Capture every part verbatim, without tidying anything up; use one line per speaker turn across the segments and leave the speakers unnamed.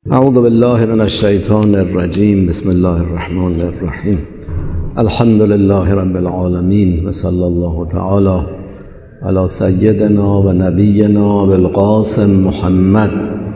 اعوذ بالله من الشیطان الرجیم. بسم الله الرحمن الرحیم. الحمد لله رب العالمین و صلی الله تعالی علی سیدنا و نبینا بالقاسم محمد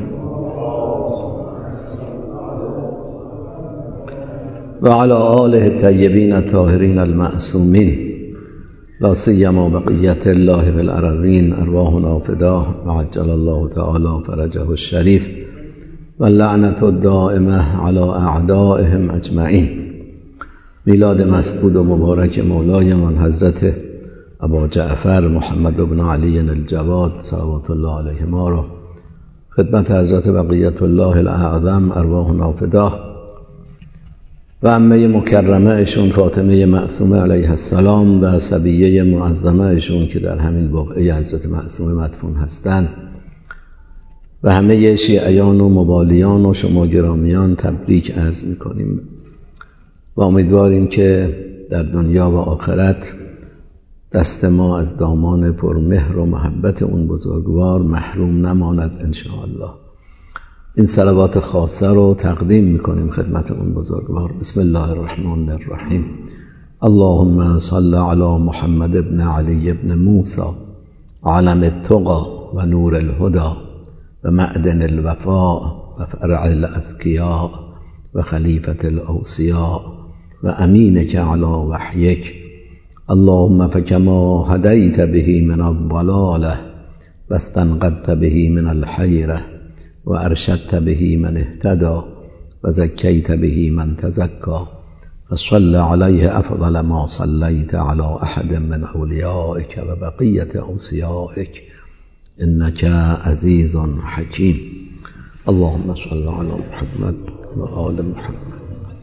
و علی آله الطیبین الطاهرین المعصومین، لا سیما بقیت الله بالارضین، ارواحنا فداه و عجل الله تعالی فرجه الشریف و لعنت الدائمه علی اعدائهم اجمعین. میلاد مسعود و مبارک مولایمان حضرت ابا جعفر محمد بن علی الجواد صلوات الله علیهما را خدمت حضرت بقیت الله الاعظم ارواحنا فداه و عمه مکرمه اشون فاطمه معصومه علیه السلام و صبیه معظمه اشون که در همین واقعه حضرت معصومه مدفون هستند و همه شیعیان و مبالیان و شما گرامیان تبریک عرض میکنیم و امیدواریم که در دنیا و آخرت دست ما از دامان پرمهر و محبت اون بزرگوار محروم نماند انشاءالله. این صلوات خاصه رو تقدیم میکنیم خدمت اون بزرگوار. بسم الله الرحمن الرحیم. اللهم صل علی محمد ابن علی ابن موسی علم التقى و نور الهدى و معدن الوفاء و فرع الاذکیاء و خلیفة الاوصیاء و امینک علی وحیک. اللهم فكما هدیت به من الضلاله و استنقذت به من الحیره و ارشدت به من اهتدى و زکیت به من تزکى فصل علیه افضل ما صلیت علی احد من اولیائک و بقیت اوصیائک انک عزیز حکیم. اللهم صل علی محمد و آل محمد.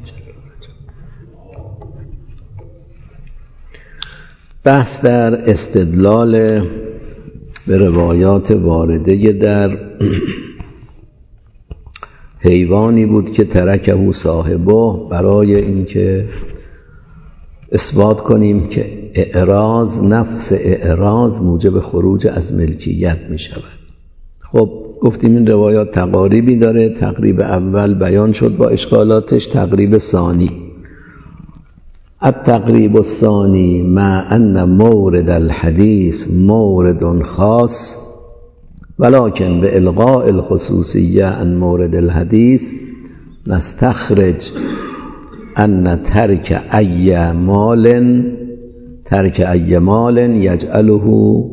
بحث در استدلال به روایات وارده در حیوانی بود که ترکه صاحبه، برای اینکه اثبات کنیم که اعراض، نفس اعراض موجب خروج از ملکیت می شود. خب گفتیم این روایات تقاریبی داره. تقریب اول بیان شد با اشکالاتش. تقریب ثانی، التقریب الثانی مع ان مورد الحدیث مورد خاص ولكن بإلغاء الخصوصية عن مورد الحديث نستخرج أن ترك أي مال ترك أي مال يجعله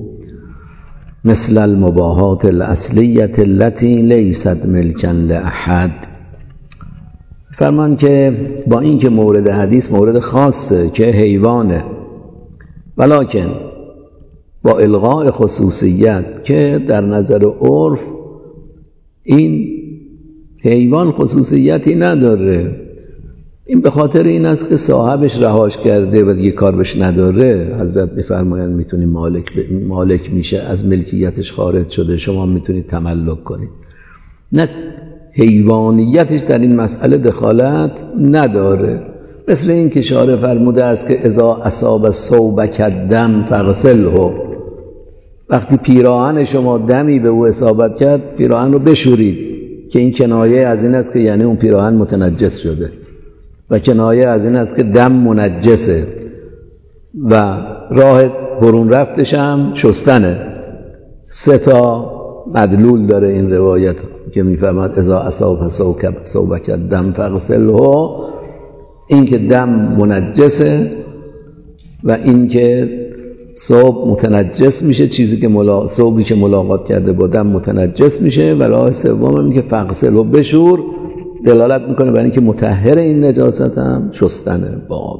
مثل المباحات الأصلية التي ليست ملكا لأحد. فرمان که با این که مورد حدیث مورد خاصه که حیوانه، ولكن با الغاء خصوصیت که در نظر عرف این حیوان خصوصیتی نداره، این به خاطر این است که صاحبش رهاش کرده و دیگه کار بهش نداره. حضرت میفرمایند میتونی مالک ب... مالک میشه، از ملکیتش خارج شده، شما میتونید تملک کنید. نه، حیوانیتش در این مسئله دخالت نداره. مثل این که شارع فرموده است که اذا اصاب ثوبک الدم فاغسله، وقتی پیراهن شما دمی به او اصابت کرد پیراهن رو بشورید، که این کنایه از این است که یعنی اون پیراهن متنجس شده و کنایه از این است که دم منجسه و راه برون رفتش هم شستنه. سه تا مدلول داره این روایت که میفهمد اذا اصاب ثوبک الدم فاغسله، این که دم منجسه و این که ثوب متنجس میشه، چیزی که ملا... ثوبی که ملاقات کرده با دم متنجس میشه. و راه سوم این که فغسل و بشور دلالت میکنه بر این که مطهر این نجاست هم شستنه با آب.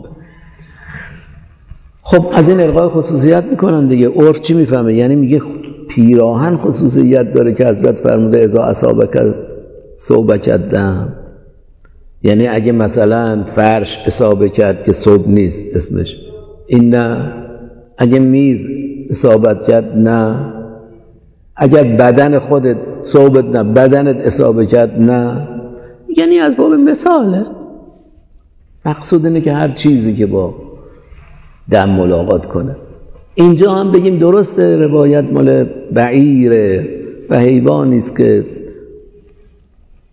خب از این الغای خصوصیت میکنن دیگه. عرف چی میفهمه؟ یعنی میگه پیراهن خصوصیت داره که حضرت فرموده اذا اصابک ثوبک الدم، یعنی اگه مثلا فرش اصابه کرد که ثوب نیست اسمش، این نه. اگه میز اصابت کرد نه. اگر بدن خودت ثوبت نه بدنت اصابه کرد نه. یعنی از باب مثاله. مقصود اینه که هر چیزی که با دم ملاقات کنه. اینجا هم بگیم درسته روایت مال بعیره و حیوانی است که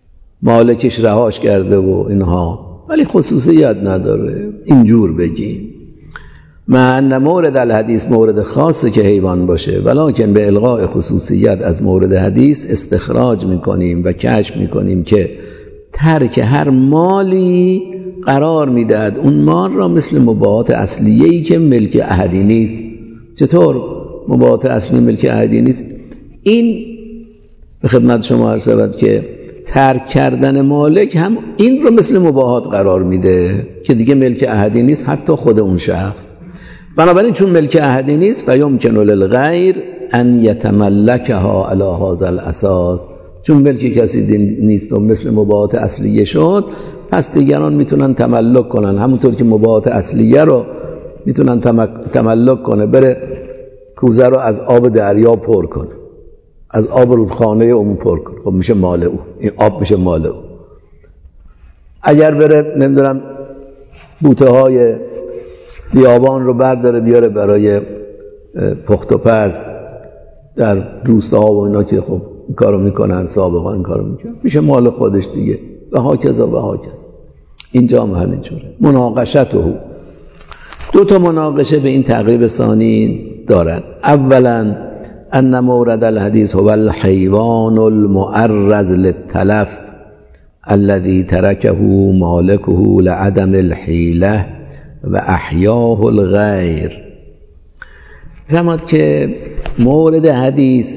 مالکش رهاش کرده و اینها، ولی خصوصیت نداره. اینجور بگیم مع مورد الحدیث مورد خاصه که حیوان باشه، ولکن به الغاء خصوصیت از مورد حدیث استخراج میکنیم و کشف میکنیم که ترک هر مالی قرار میدهد اون مال را مثل مباحات اصلیه‌ای که ملک احدی نیست. چطور مباحات اصلی ملک احدی نیست؟ این به خدمت شما عرض شود که ترک کردن مالک هم این رو مثل مباحات قرار میده که دیگه ملک احدی نیست، حتی خود اون شخص. بنابراین چون ملک احدی نیست و یمکن للغیر ان یتملکها علی هذا الاساس، چون ملک کسی نیست و مثل مباحات اصلیه شد، پس دیگران میتونن تملک کنن، همونطور که مباحات اصلیه رو میتونن تملک کنه، بره کوزه رو از آب دریا پر کنه، از آب رودخانه اون پر کنه، خب میشه مال او، این آب میشه مال او. اگر بره نمیدونم بوته های بیابان رو برداره بیاره برای پخت و پز در روستاها و اینا که خب این کارو میکنن، سابقا این کارو میکنن، میشه مال خودش دیگه. و هاکذا و هاکذا. اینجا هم همینجوره. مناقشته، دو تا مناقشه به این تعقیب ثانی دارن. اولا ان مورد الحدیث هو الحیوان المعرض للتلف الذي تركه مالكه لعدم الحیله و احیاه الغیر. فرمود که مورد حدیث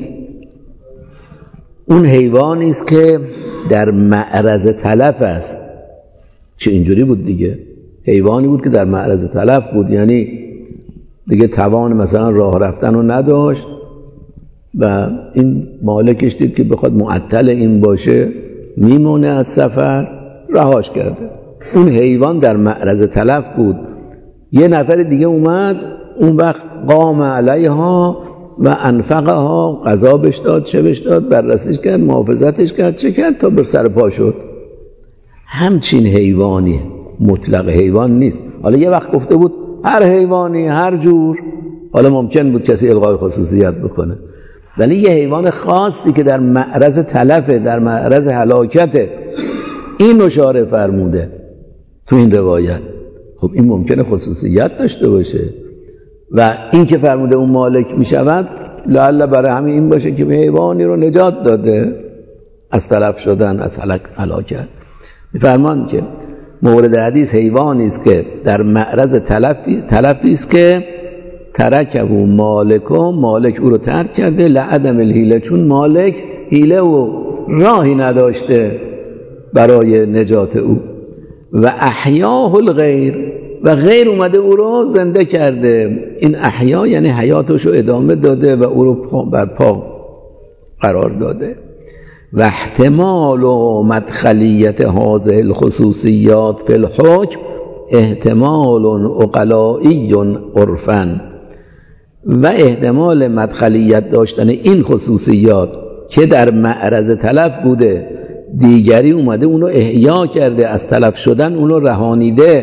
اون حیوانی است که در معرض تلف است. چه اینجوری بود دیگه؟ حیوانی بود که در معرض تلف بود، یعنی دیگه توان مثلا راه رفتن رو نداشت و این مالکش دید که بخواد معطل این باشه میمونه از سفر، رهاش کرده. اون حیوان در معرض تلف بود. یه نفر دیگه اومد اون وقت قام علیها و انفقها، غذا بهش داد، چه بهش داد، بررسیش کرد، محافظتش کرد، چه کرد تا بر سر پا شد. همچین حیوانی، مطلق حیوان نیست. حالا یه وقت گفته بود هر حیوانی هر جور، حالا ممکن بود کسی الغای خصوصیت بکنه، ولی یه حیوان خاصی که در معرض تلفه، در معرض هلاکته، این اشاره فرموده تو این روایت. خب این ممکنه خصوصیت داشته باشه و این که فرموده اون مالک می شود لعل برای همین این باشه که حیوانی رو نجات داده از تلف شدن، از هلاکت. میفرمان که مورد حدیث حیوانی است که در معرض تلفی تلفی است که ترکه و مالکو، مالک او رو ترک کرده، لعدم الحیله، چون مالک حیله و راهی نداشته برای نجات او، و احیاه الغیر، و غیر اومده او رو زنده کرده. این احیا یعنی حیاتش رو ادامه داده و او رو بر پا قرار داده. و احتمال و مدخلیت هذه الخصوصیات فی الحکم احتمال عقلائی عرفاً، و احتمال مدخلیت داشتن این خصوصیات که در معرض تلف بوده، دیگری اومده اونو احیا کرده، از تلف شدن اونو رهانیده.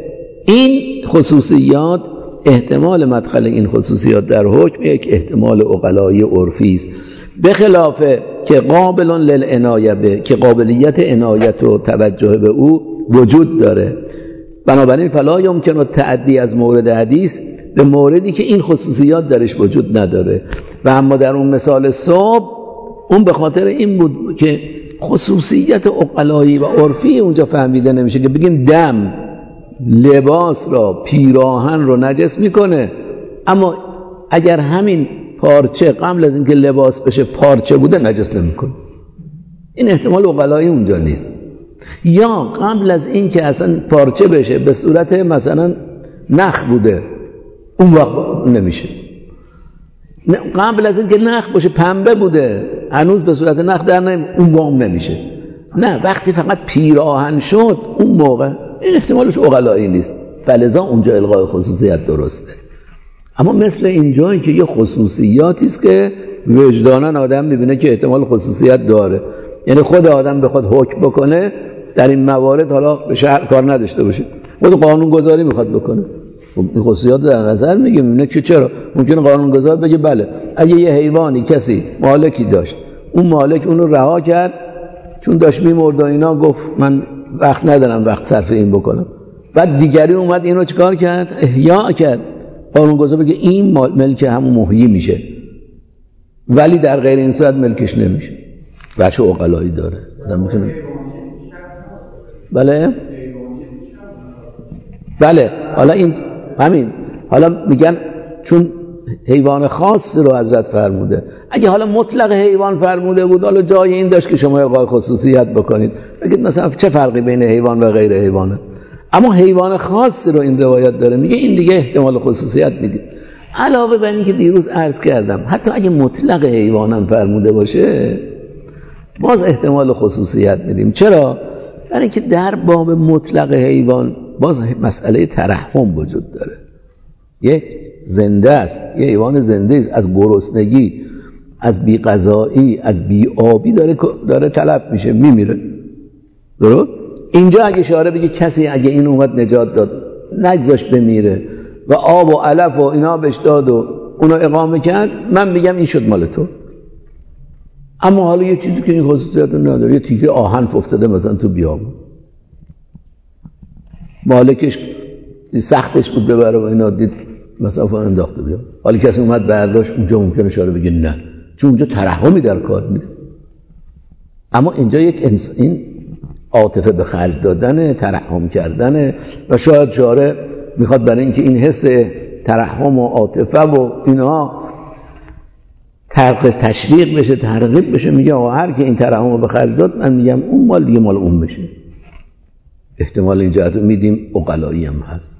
این خصوصیات، احتمال مدخل این خصوصیات در حکم یک احتمال عقلایی عرفی است، به خلاف که قابل للعنایه به، که قابلیت عنایت و توجه به او وجود داره. بنابراین فلا یمکن تعدی از مورد حدیث به موردی که این خصوصیات درش وجود نداره. و اما در اون مثال صبح، اون به خاطر این بود که خصوصیت عقلایی و عرفی اونجا فهمیده نمیشه که بگیم دم لباس را، پیراهن رو نجس میکنه، اما اگر همین پارچه قبل از اینکه لباس بشه پارچه بوده نجس نمیکنه. این احتمال عقلایی اونجا نیست. یا قبل از اینکه اصلا پارچه بشه به صورت مثلا نخ بوده، اون وقت نمیشه. قبل از اینکه نخ باشه پنبه بوده، هنوز به صورت نخ در نمی، اون وام نمیشه. نه، وقتی فقط پیراهن شد اون موقع، این احتمالش عقلایی نیست، فلذا اونجا الغای خصوصیت درسته. اما مثل اینجایی که یه خصوصیاتی است که وجداناً آدم میبینه که احتمال خصوصیت داره، یعنی خود آدم بخواد حکم بکنه در این موارد، حالا به شرع کار نداشته باشه، خود قانون گذاری میخواد بکنه، این خصوصیات در نظر میگیم. اینه که چرا ممکنه قانون گذار بگه بله اگه یه حیوانی کسی مالکی داشت، اون مالک اون رو رها کرد چون داشت میمرد و اینا گفت من وقت ندارم وقت صرف این بکنم. بعد دیگری اومد اینو چیکار کرد؟ احیا کرد. قانونگذار بگه این ملک همون محیی میشه، ولی در غیر این صورت ملکش نمیشه. بچه عقلایی داره آدم میتونه. بله بله حالا این همین حالا میگن چون حیوان خاص رو حضرت فرموده. اگه حالا مطلق حیوان فرموده بود، حالا جای این داشت که شما الغای خصوصیت بکنید، بگید مثلا چه فرقی بین حیوان و غیر حیوانه. اما حیوان خاص رو این روایت داره، میگه این دیگه احتمال خصوصیت میدیم. علاوه بر این که دیروز عرض کردم حتی اگه مطلق حیوانم فرموده باشه باز احتمال خصوصیت میدیم. چرا؟ برای اینکه در باب مطلق حیوان باز مسئله ترحم وجود داره. یک زنده است، یه حیوان زنده است، از گرسنگی، از بی غذایی، از بی آبی داره داره تلف میشه، میمیره. درست؟ اینجا اگه شارع بگه کسی اگه این اومد نجات داد نگذاشت بمیره و آب و علف و اینا بهش داد و اونو اقامه کرد، من میگم این شد مال تو. اما حالا یه چیزی که این خصوصیت رو نداره، یه تیکه آهن افتاده مثلا تو بیابون، مالکش سختش بود ببره و اینا، دید مثلا فلان انداخته بیا، حالا کسی اومد برداشت، اونجا ممکنه شاره بگه نه، چون اونجا ترحمی در کار نیست. اما اینجا یک انس... این عاطفه به خرج دادن، ترحم کردن، و شاید شاره میخواد برای اینکه این حس ترحم و عاطفه و اینا تشویق بشه، ترغیب بشه، میگه آقا هر که این ترحم رو به خرج داد، من میگم اون مال دیگه مال اون بشه. احتمال این جهت رو میدیم، عقلایی هم هست.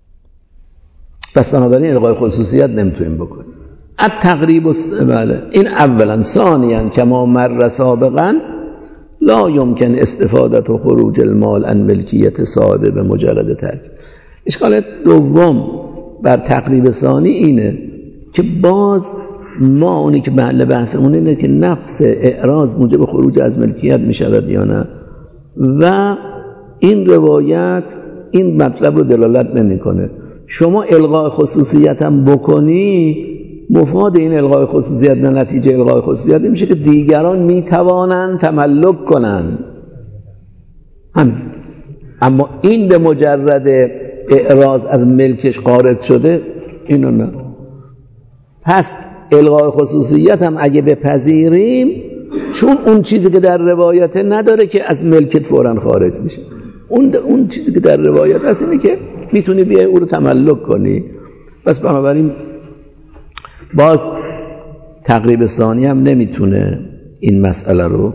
پس بنابراین الغای خصوصیت نمیتونیم بکنیم. التقریب بله این اولا. ثانیا کما مر سابقا لا يمكن استفادت و خروج المال عن ملکیت صاحب به مجرد ترک. اشکال دوم بر تقریب ثانی اینه که باز ما اونی که محل بحثمون اینه که نفس اعراض موجب خروج از ملکیت میشود یا نه، و این روایت این مطلب رو دلالت نمیکنه. شما الغای خصوصیت هم بکنی، مفاد این الغای خصوصیت نه نتیجه الغای خصوصیت میشه که دیگران میتوانند تملک کنند همین. اما این به مجرد اعراض از ملکش خارج شده، اینو نه. پس الغای خصوصیت هم اگه بپذیریم، چون اون چیزی که در روایت نداره که از ملکت فوراً خارج میشه، اون اون چیزی که در روایت هست اینه که میتونی بیای او رو تملک کنی. بس بنابراین باز تقریب ثانی هم نمیتونه این مسئله رو.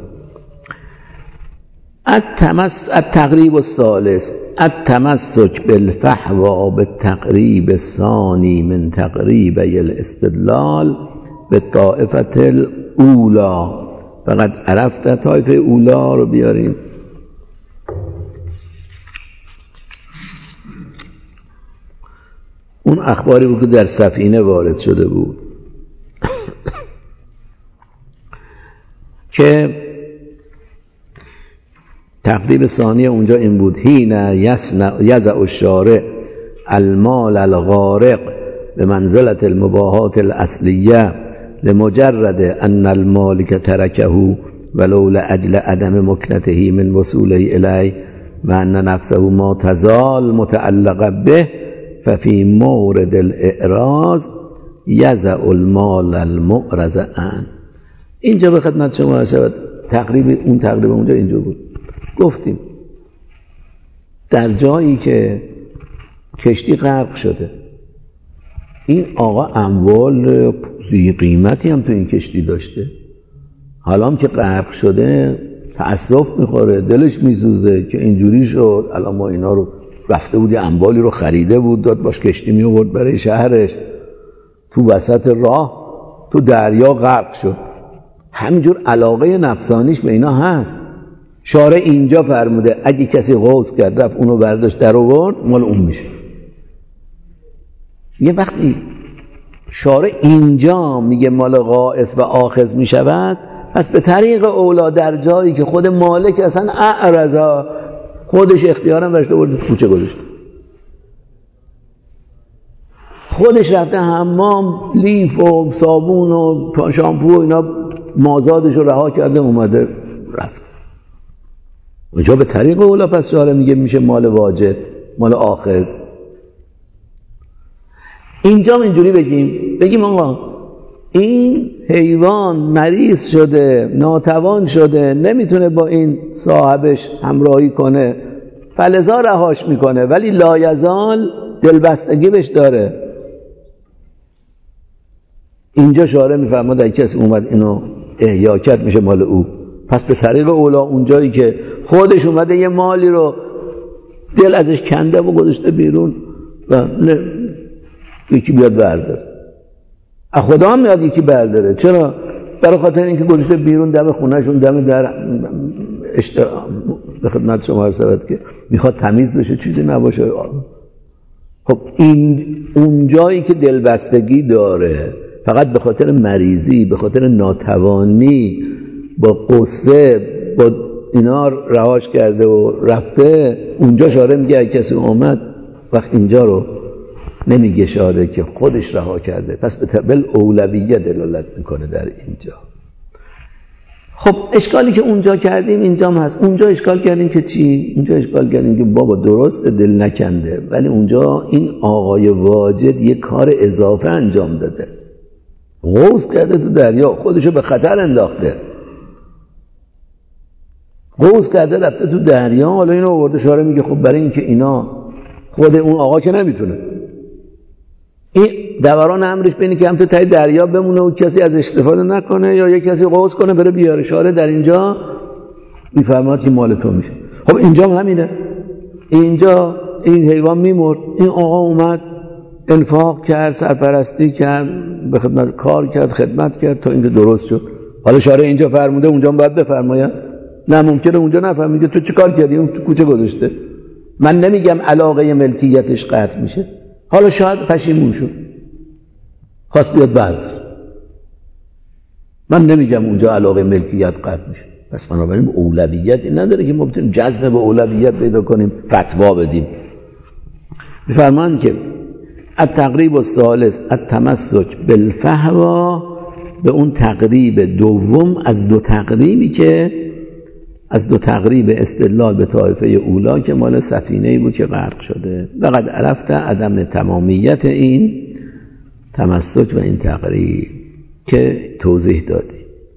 التمس التقریب الثالث التمسک بالفحوا بالتقریب الثانی من تقریبی الاستدلال بالطائفه الاولى. فقط عرفت طایفه اولا رو بیاریم. اون اخباری بود که در سفینه وارد شده بود که تقریب ثانی اونجا این بود: حین یضع الشارع المال الغارق به منزلت المباحات الاصلیه لمجرد ان المالک ترکه ولو لاجل عدم مکنته من وصوله الیه و ان نفسه ما تزال متعلقه به، ففی مورد الاعراض یضع المال المعرض عنه. اینجا به خدمت شما شود تقریب اون تقریب اونجا اینجا بود. گفتیم در جایی که کشتی غرق شده، این آقا اموال ذی قیمتی هم تو این کشتی داشته، حالا هم که غرق شده تأسف میخوره، دلش میسوزه که اینجوری شد. الان ما اینا رو رفته بود اموالی رو خریده بود، داد باش کشتی می آورد برای شهرش، تو وسط راه تو دریا غرق شد. همینجور علاقه نفسانیش به اینا هست. شارع اینجا فرموده اگه کسی غوث کرد رفت اونو برداشت در آورد، مال اون میشه. یه وقتی شارع اینجا میگه مال غائص و آخذ میشود، پس به طریق اولا در جایی که خود مالک اصلا اعرضا خودش اختیارم داشته برده تو کوچه گذاشته، خودش رفته حمام، لیف و صابون و شامپو و اینا مازادش رو رها کرده اومده رفت. اونجا به طریق اولا پس شارع میگه میشه مال واجد، مال آخذ. اینجا اینجوری بگیم بگیم آقا این حیوان مریض شده، ناتوان شده، نمیتونه با این صاحبش همراهی کنه، فلذا رهاش میکنه، ولی لایزال دلبستگی بهش داره. اینجا شارع میفرماد اگه کسی اومد اینو احیا کرد میشه مال او. پس به طریق اولا اونجایی که خودش اومده یه مالی رو دل ازش کنده و گذاشته بیرون و نه یکی بیاد برداره، از خدا هم میاد یکی برداره. چرا؟ برای خاطر اینکه گذاشته بیرون دم خونهشون، دم در اشتر... به خدمت شما عرض که میخواد تمیز بشه، چیزی نباشه. خب این اون جایی که دلبستگی داره فقط به خاطر مریضی، به خاطر ناتوانی، با قصه، با اینا رهاش کرده و رفته، اونجا شارع میگه اگه کسی اومد وقت اینجا رو نمیگه شارع که خودش رها کرده، پس به طبل اولویه دلالت میکنه در اینجا. خب اشکالی که اونجا کردیم اینجا هم هست. اونجا اشکال کردیم که چی؟ اونجا اشکال کردیم که بابا درست دل نکنده، ولی اونجا این آقای واجد یه کار اضافه انجام داده، غوص کرده تو دریا، خودشو به خطر انداخته، غوص کرده رفته تو دریا. حالا اینو آورده شارع میگه خب برای اینکه اینا خود اون آقا که نمیتونه، این دوران امرش بینه که هم تو تای دریا بمونه و کسی از استفاده نکنه یا یک کسی غوص کنه بره بیاره. شارع در اینجا میفرماد که مال تو میشه. خب اینجا هم همینه، اینجا این حیوان میمرد، این آقا اومد انفاق کرد، سرپرستی کرد، به خدمت کار کرد، خدمت کرد تا اینکه درست شد. حالا شارع اینجا فرموده اونجا هم باید بفرماید؟ نه، ممکنه اونجا نفهمیده تو چی کار کردی، اون تو کوچه گذاشته. من نمیگم علاقه ملکیتش قطع میشه، حالا شاید پشیمون شد خواست بیاد بردار، من نمیگم اونجا علاقه ملکیت قطع میشه. پس بنابراین اولویتی نداره که ما بتونیم جذب به اولویت پیدا کنیم فتوا بدیم. میفرمان که التقریب الثالث التمسک بالفهوا، به اون تقریب دوم از دو تقریبی که از دو تقریب استدلال به طایفه اولا که مال سفینه‌ای بود که غرق شده. وقد عرفت عدم تمامیت این تمسک و این تقریب که توضیح دادی.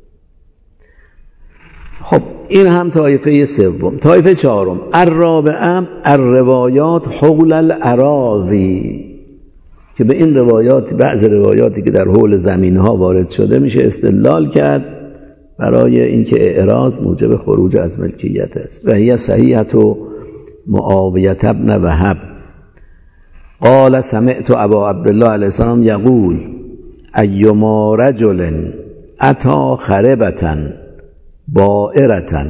خب این هم طایفه سوم. طایفه چهارم الرابعه الروایات حول الاراضی، که به این روایات، بعض روایاتی که در حول زمین ها وارد شده میشه استدلال کرد برای اینکه اعراض موجب خروج از ملکیت است. و هی صحیحت و معاویه ابن وهب قال سمعت ابا عبدالله علیه السلام یقول ایما رجل اتی خربة بائرة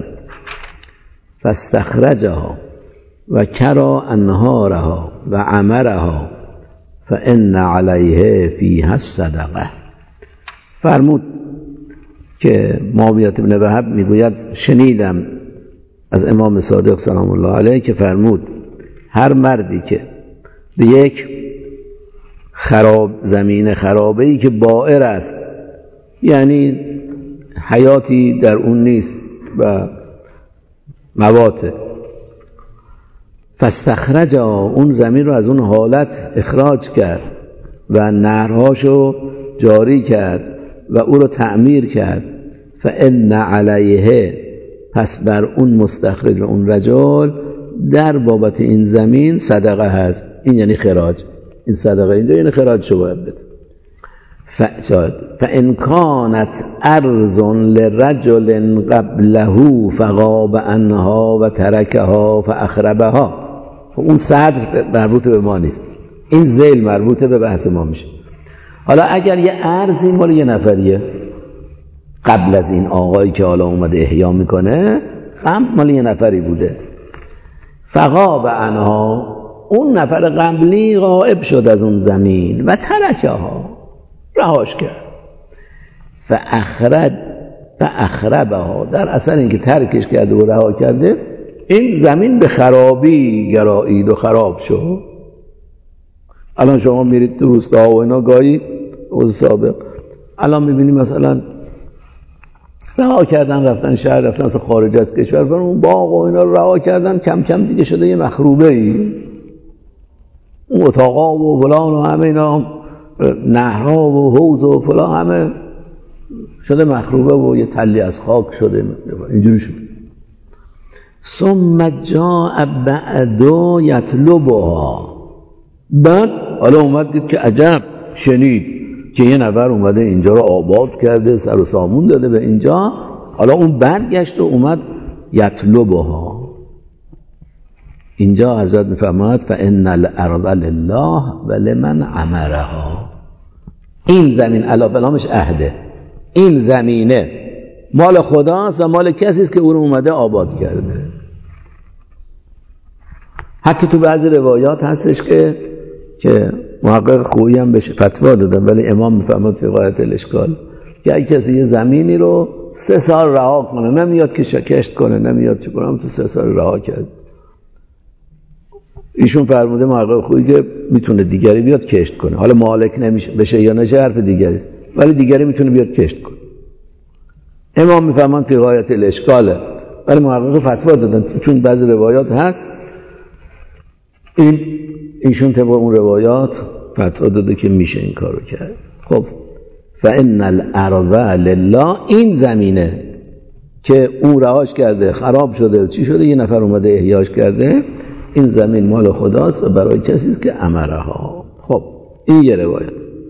فاستخرجها و کرا انهارها و عمرها فان علیه فیها الصدقه. فرمود که معاویه ابن وهب میگوید شنیدم از امام صادق سلام الله علیه که فرمود هر مردی که به یک خراب زمین خرابه‌ای که بائر است، یعنی حیاتی در اون نیست و مواته، فاستخرج اون زمین رو از اون حالت اخراج کرد و نهرهاشو جاری کرد و او رو تعمیر کرد، فان علیه، پس بر اون مستخرج و اون رجل در بابت این زمین صدقه هست. این یعنی خراج، این صدقه اینجا یعنی خراج شو باید بده. فان کانت ارض لرجل قبله فغاب عنها و ترکها فاخربها. خب اون صدر مربوط به ما نیست، این ذیل مربوط به بحث ما میشه. حالا اگر یه ارضی مال یه نفریه قبل از این آقایی که حالا اومده احیا میکنه، هم مال یه نفری بوده، فغاب عنها، اون نفر قبلی غائب شد از اون زمین و ترکها، رهاش کرد، فاخرج فاخربها، در اثر اینکه ترکش کرده و رها کرده این زمین به خرابی گرایید و خراب شد. الان شما میرید تو روستاها و اینا گاهی روز سابق الان میبینی مثلا رها کردن رفتن شهر، رفتن اصلا خارج از کشور، برای اون باغ و اینا رو رها کردن. کم کم دیگه شده یه مخروبه ای، اون اتاقا و فلان و همه اینا، نهرها و حوض و فلان همه شده مخروبه و یه تلی از خاک شده، اینجوری شده. ثم جاء بعد یطلبها، بعد حالا اومد دید که عجب، شنید که یه نفر اومده اینجا رو آباد کرده، سر و سامون داده به اینجا. حالا اون برگشت و اومد یطلبها. اینجا حضرت میفرماید فان الارض لله ولمن عمرها، این زمین علا بلامش عهده، این زمینه مال خداست و مال کسی است که او رو اومده آباد کرده. حتی تو بعضی روایات هستش که که محقق خویی هم بشه فتوا دادن، ولی امام میفرماد فی غایت الاشکال که اگه کسی یه زمینی رو سه سال رها کنه، نمیاد که شکشت کنه، نمیاد چه کنم، تو سه سال رها کرد. ایشون فرموده محقق خویی که میتونه دیگری بیاد کشت کنه، حالا مالک نمیشه بشه یا نشه حرف دیگری است، ولی دیگری میتونه بیاد کشت کنه. امام میفرماد فی غایت الاشکاله، ولی محقق فتوا دادن چون بعضی روایات هست. این ایشون طبق اون روایات فتوا داده که میشه این کارو کرد. خب فان الارض لله، این زمینه که اون رهاش کرده خراب شده چی شده، یه نفر اومده احیاش کرده، این زمین مال خداست و برای کسی است که امرها. خب این یه روایت.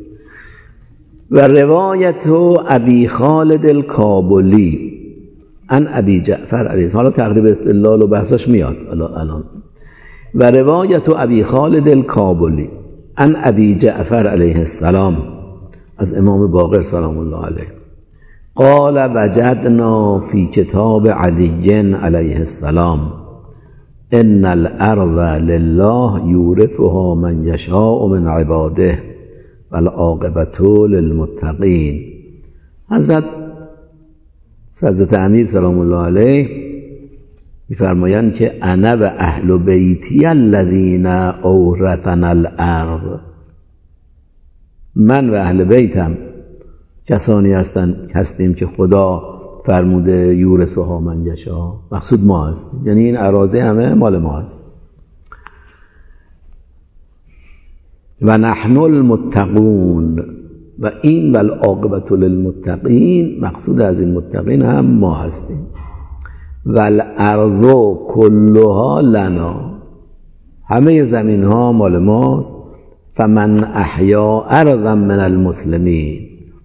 و روایت ابی خالد الکابلی عن ابی جعفر علیه السلام، حالا تقریب استدلال و بحثش میاد الان. و روایت ابی خالد الکابلی عن ابی جعفر علیه السلام، از امام باقر سلام الله علیه، قال وجدنا فی کتاب علی علیه السلام ان الارض لله یورثها من یشاء من عباده والعاقبة للمتقین. حضرت حضرت امیر سلام الله علیه میفرمایند که انا و اهل بیتی الذین اورثنا الارض، من و اهل بیتم کسانی هستن هستیم که خدا فرموده یورثها من یشاء، مقصود ما هستیم، یعنی این اراضی همه مال ما هست. و نحن المتقون، و این و العاقبة للمتقین، مقصود از این متقین هم ما هستیم. و الارض کلها لنا، همه زمین ها مال ماست. فمن احیا ارضا من المسلمین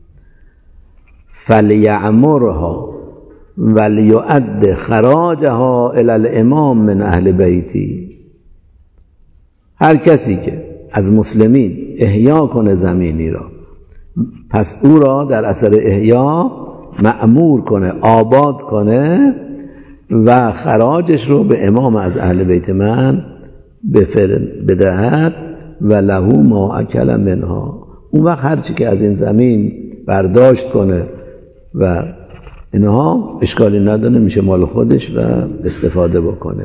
فلیعمرها ولیؤد خراجها الی الامام من اهل بیتی، هر کسی که از مسلمین احیا کنه زمینی را، پس او را در اثر احیا مأمور کنه آباد کنه و خراجش رو به امام از اهل بیت من بدهد. و له ما اکل منها، اون وقت هرچی که از این زمین برداشت کنه و اینها اشکالی نداره، میشه مال خودش و استفاده بکنه.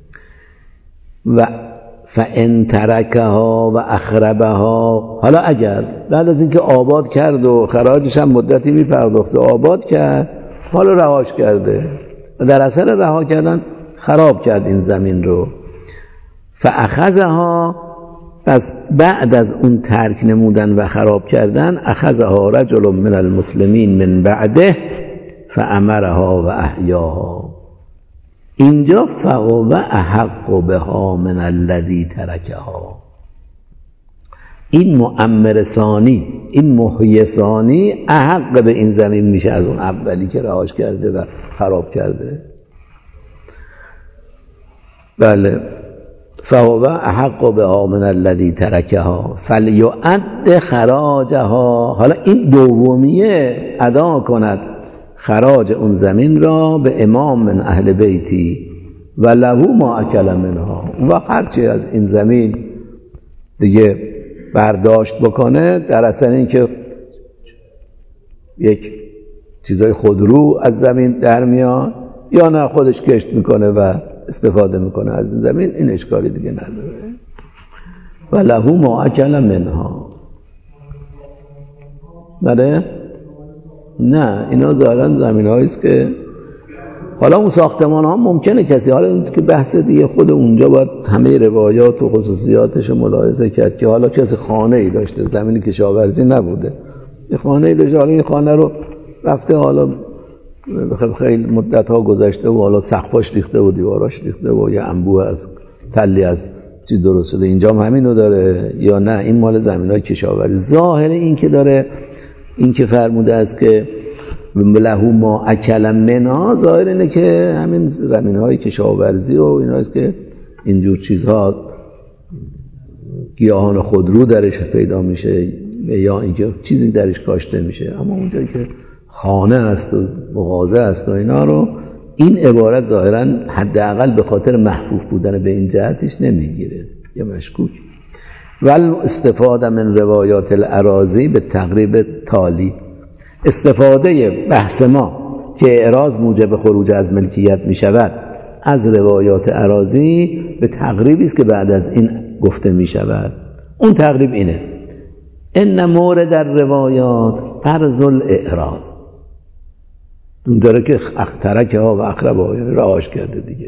و فان ترکها و اخربها، حالا اگر بعد از اینکه آباد کرد و خراجش هم مدتی میپرداخت و آباد کرد، حالا رهاش کرده و در اثر رها کردن خراب کرد این زمین رو، فاخذها، پس بعد از اون ترک نمودن و خراب کردن، اخذها رجل من المسلمین من بعده فامرها و احیاها، اینجا فهو احق بها من الذی ترکها، این مؤمر ثانی، این محیی ثانی احق به این زمین میشه از اون اولی که رهاش کرده و خراب کرده. بله، فهو احق بها من الذی ترکها فلیؤد خراجها، حالا این دومیه ادا کند خراج اون زمین را به امام من اهل بیتی و له ما اکل منها، و هرچی از این زمین دیگه برداشت بکنه در اصل این که یک چیزای خودرو از زمین در میاد یا نه خودش کشت میکنه و استفاده میکنه از این زمین، این اشکالی دیگه نداره. و له ما اکل منها. بله نه، اینا ظاهرا زمین‌هایی است که حالا اون ساختمان ها ممکنه کسی، حالا که بحث دیگه، خود اونجا باید همه روایات و خصوصیاتش رو ملاحظه کرد که حالا کسی خانه ای داشته، زمین کشاورزی نبوده، یه خانه ای داشته، حالا این خانه رو رفته، حالا خیلی مدت ها گذشته و حالا سقفاش ریخته و دیواراش ریخته و یه انبوه از تلی از چی درست شده، اینجا هم همینو داره یا نه این مال زمینای کشاورزی. ظاهر این که داره، این که فرموده است که لهو ما اکل منا، ظاهر اینه که همین زمینهای کشاورزی و ایناست که اینجور چیزها گیاهان خودرو درش پیدا میشه یا اینکه چیزی درش کاشته میشه. اما اونجایی که خانه است و مغازه است و اینا رو این عبارت ظاهرا حداقل به خاطر محفوف بودن به این جهتش نمیگیره یا مشکوک. ول استفاده من روایات الاراضی به تقریب تالی، استفاده بحث ما که اعراض موجب خروج از ملکیت می شود از روایات اراضی به تقریبی است که بعد از این گفته می شود. اون تقریب اینه: ان مورد در روایات فرض الاعراض، اون داره که اخترکه ها و اقربه ها، یعنی رهاش کرده دیگه.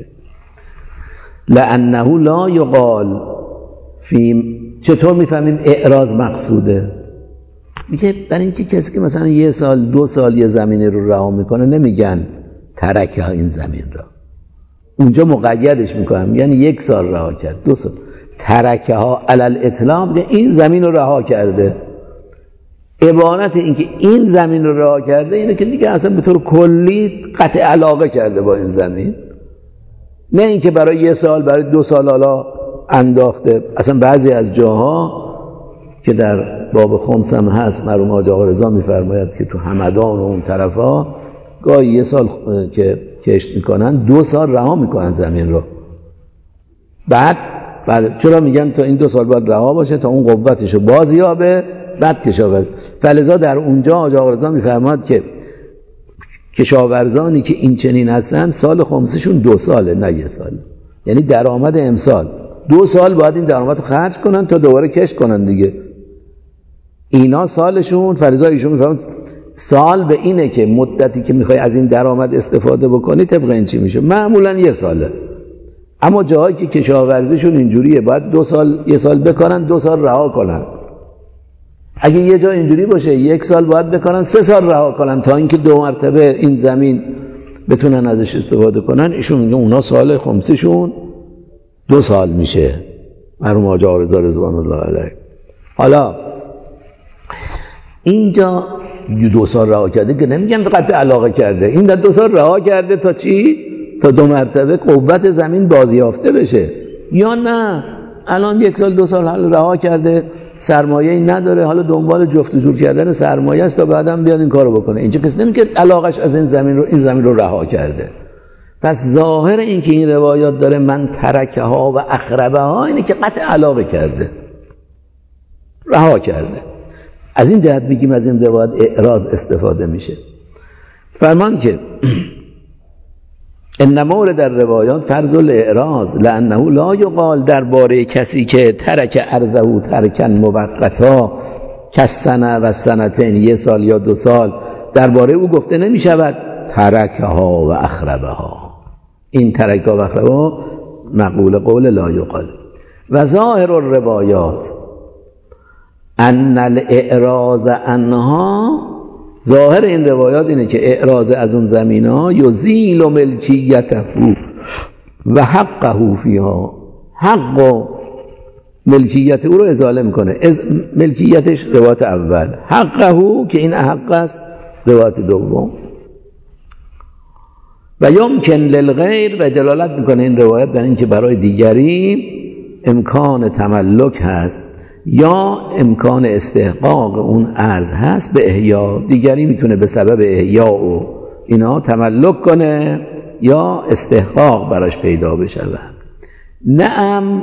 لانه لا یقال فی، چطور میفهمیم اعراض مقصوده؟ میگه برای اینکه کسی که مثلا یه سال دو سال یه زمینی رو رها میکنه نمیگن ترکه ها این زمین را، اونجا مقیدش میکنم، یعنی یک سال رها کرد، دو سال. ترکه ها علل اطلاق میگه این زمین رو رها کرده. عبارت این که این زمین رو رها کرده اینه که دیگه اصلا به طور کلی قطع علاقه کرده با این زمین، نه اینکه برای یه سال برای دو سال حالا انداخته. اصلا بعضی از جاها که در باب خمس هم هست، مرحوم حاج آقا رضا میفرماید که تو همدان و اون طرفا گاهی یه سال که کشت میکنن دو سال رها میکنن زمین رو. بعد بعد چرا میگن تا این دو سال باید رها باشه تا اون قوتش رو بازیابه بعد کشاورزی. فلذا در اونجا حاج آقا رضا میفرماید که کشاورزانی که این چنین هستن سال خمسشون دو ساله نه یه سال، یعنی درآمد امسال دو سال باید این درآمد رو خرج کنن تا دوباره کشت کنن دیگه. اینا سالشون، فلذا ایشون میفهمن سال به اینه که مدتی که میخوای از این درآمد استفاده بکنی طبق این چی میشه، معمولا یه ساله. اما جاهایی که کشاورزیشون اینجوریه باید دو سال یه سال بکنن دو سال رها کنن. اگه یه جا اینجوری باشه یک سال باید بکنن سه سال رها کنن تا اینکه دو مرتبه این زمین بتونن ازش استفاده کنن. ایشون میگه اونا سال خمسشون دو سال میشه. مرحوم حاج آقا رضا رضوان الله علیه. حالا اینجا دو سال رها کرده که نمیگن قطع علاقه کرده، این در دو سال رها کرده تا چی؟ تا دو مرتبه قوت زمین بازیافته بشه. یا نه الان یک سال دو سال حالا رها کرده، سرمایه‌ای نداره، حالا دنبال جفت و جور کردن سرمایه است تا بعدم بیاد این کارو بکنه. اینجا کسی نمیگه علاقش از این زمین رو این زمین رو رها کرده. پس ظاهر این که این روایات داره من ترکه ها و اخربه ها اینه که قطع علاقه کرده، رها کرده. از این جهت میگیم از این روایت اعراض استفاده میشه. فرمان که ان مورد در روایات فرض الاعراض لانه لا یقال درباره کسی که ترک ارضه ترکن موقتا کسنه و سنتین، یه سال یا دو سال، درباره او گفته نمی شود ترکه ها و اخربه ها. این ترکه ها و اخربه ها مقول قول لا یقال. و ظاهر الروایات ان الاعراض عنها، ظاهر این روایات اینه که اعراض از اون زمین ها یزیل ملکیته و حقه فیها، حق و ملکیت او رو ازاله میکنه. از ملکیتش روایت اول، حقه که این حق است روایت دوم. و یمکن للغیر، و دلالت میکنه این روایت بر این که برای دیگری امکان تملک هست یا امکان استحقاق اون ارز هست به احیا. دیگری میتونه به سبب احیا و اینا تملک کنه یا استحقاق براش پیدا بشه. نعم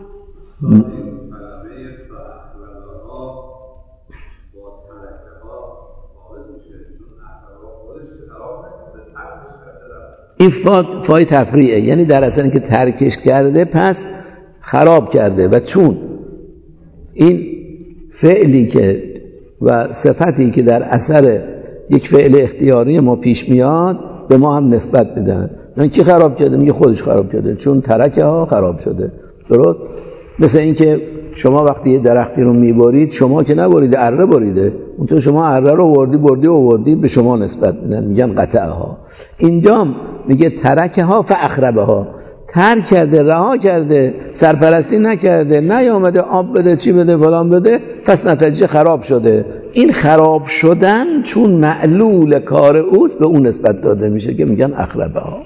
این فای تفریعه، یعنی در اصل که ترکش کرده پس خراب کرده. و چون این فعلی که و صفتی که در اثر یک فعل اختیاری ما پیش میاد به ما هم نسبت بدن. یعنی کی خراب کرده؟ میگه خودش خراب کرده چون ترکه ها خراب شده. درست؟ مثل اینکه شما وقتی یه درختی رو میبرید، شما که نبریده، اره بریده، اونطور شما اره رو وردی بردی و وردی به شما نسبت میدن، میگن قطعه ها. اینجا میگه ترکه ها فاخربه ها، ترک کرده، رها کرده، سرپرستی نکرده، نیامده آب بده چی بده فلان بده، پس نتیجه خراب شده. این خراب شدن چون معلول کار اوست به اون نسبت داده میشه که میگن اخربه ها.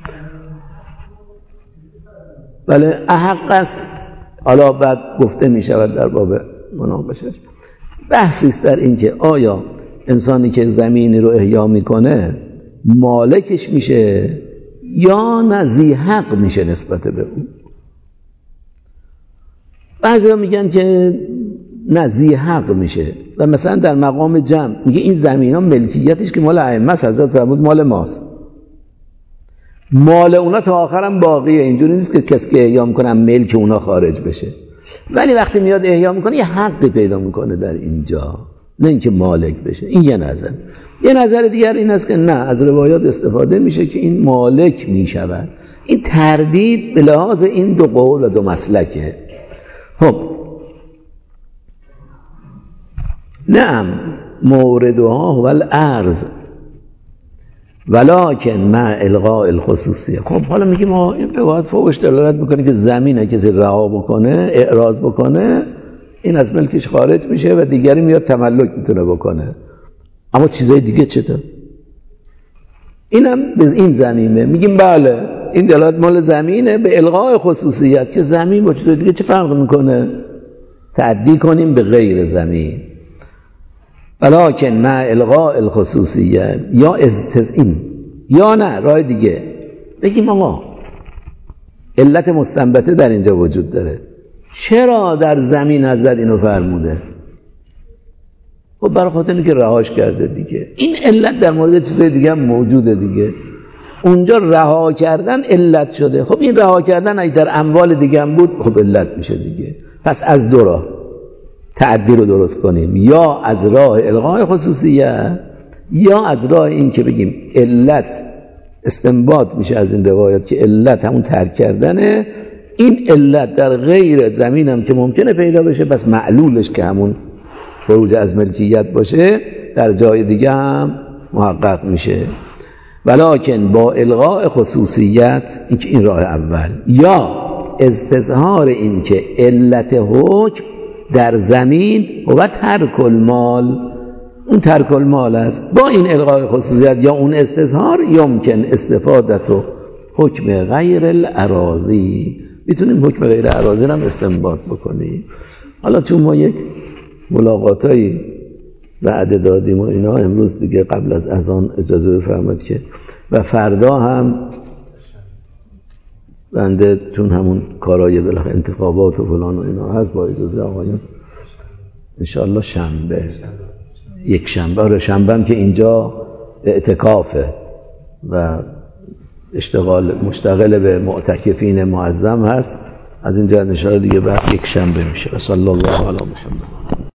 بله احق است. حالا بعد گفته میشود در باب مناقشش بحثی است در این که آیا انسانی که زمینی رو احیا میکنه مالکش میشه یا نه ذی حق میشه نسبت به اون. بعضیا میگن که نه ذی حق میشه و مثلا در مقام جمع میگه این زمین ها ملکیتش که مال ائمه است، حضرت فرمود مال ماست، مال اونا تا آخرم باقیه. اینجوری نیست که کسی که احیا میکنه ملک اونا خارج بشه، ولی وقتی میاد احیا میکنه یه حقی پیدا میکنه در اینجا، نه اینکه مالک بشه. این یه نظر. یه نظر دیگر این است که نه، از روایات استفاده میشه که این مالک میشود. این تردید به لحاظ این دو قول و دو مسلکه. خب نعم موردها و الارض ولکن مع الغاء الخصوصیه. خب حالا میگیم ما این روایت فوقش دلالت میکنه که زمینه کسی رها بکنه، اعراض بکنه، این از ملکش خارج میشه و دیگری میاد تملک میتونه بکنه. اما چیزای دیگه چطور؟ اینم به این زمینه میگیم بله این دلالت مال زمینه به الغاء خصوصیت، که زمین با چیزای دیگه چه فرق میکنه؟ تعدی کنیم به غیر زمین. ولکن مع الغاء الخصوصیت یا استثناء، یا نه راه دیگه بگیم آقا علت مستنبطه در اینجا وجود داره، چرا در زمین حضرت اینو فرموده؟ خب برای خاطر اینکه رهاش کرده دیگه. این علت در مورد چیزای دیگه هم موجوده دیگه. اونجا رها کردن علت شده. خب این رها کردن اگه در اموال دیگه هم بود خب علت میشه دیگه. پس از دو راه تعدی رو درست کنیم، یا از راه الغاء خصوصیت یا از راه این که بگیم علت استنباط میشه از این روایت که علت همون ترک کردنه. این علت در غیر زمین هم که ممکنه پیدا بشه، پس معلولش که همون خروج از ملکیت باشه در جای دیگه هم محقق میشه. ولکن با الغاء خصوصیت، این که این راه اول، یا استظهار این که علت حکم در زمین و ترک المال، اون ترک المال است، با این الغاء خصوصیت یا اون استظهار یمکن استفادت و حکم غیر الاراضی، میتونیم حکم غیر اراضی هم استنباط بکنیم. حالا چون ما یک ملاقاتایی وعده دادیم و اینا، امروز دیگه قبل از اذان اجازه بفرمایید که و فردا هم بنده چون همون کارهای بلخ انتخابات و فلان و اینا هست، با اجازه آقایان انشاءالله شنبه یک شنبه آره شنبه هم که اینجا اعتکافه و اشتغال مشتغل به معتکفین معظم هست، از اینجا انشاءالله دیگه بحث یک شنبه میشه. صلی الله علی محمد.